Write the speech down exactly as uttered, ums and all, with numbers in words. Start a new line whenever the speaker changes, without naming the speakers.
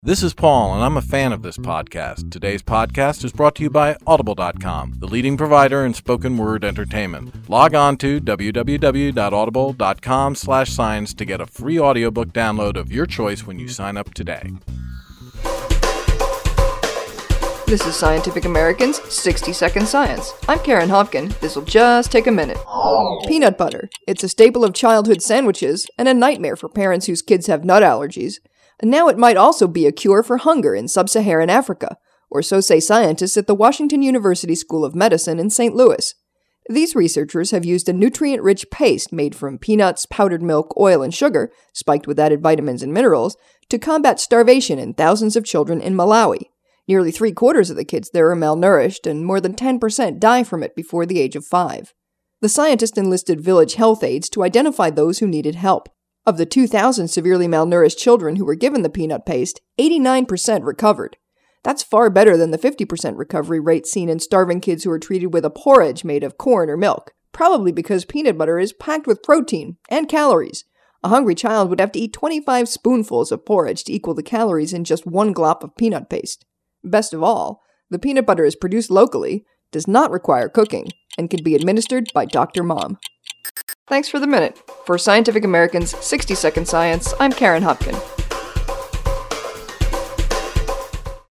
This is Paul, and I'm a fan of this podcast. Today's podcast is brought to you by Audible dot com, the leading provider in spoken word entertainment. Log on to w w w dot audible dot com slash science to get a free audiobook download of your choice when you sign up today.
This is Scientific American's sixty second Science. I'm Karen Hopkin. This'll just take a minute. Peanut butter. It's a staple of childhood sandwiches and a nightmare for parents whose kids have nut allergies. And now it might also be a cure for hunger in sub-Saharan Africa, or so say scientists at the Washington University School of Medicine in Saint Louis. These researchers have used a nutrient-rich paste made from peanuts, powdered milk, oil, and sugar, spiked with added vitamins and minerals, to combat starvation in thousands of children in Malawi. Nearly three-quarters of the kids there are malnourished, and more than ten percent die from it before the age of five. The scientists enlisted village health aides to identify those who needed help. Of the two thousand severely malnourished children who were given the peanut paste, eighty-nine percent recovered. That's far better than the fifty percent recovery rate seen in starving kids who are treated with a porridge made of corn or milk, probably because peanut butter is packed with protein and calories. A hungry child would have to eat twenty-five spoonfuls of porridge to equal the calories in just one glop of peanut paste. Best of all, the peanut butter is produced locally, does not require cooking, and can be administered by Doctor Mom. Thanks for the minute. For Scientific American's sixty second Science, I'm Karen Hopkin.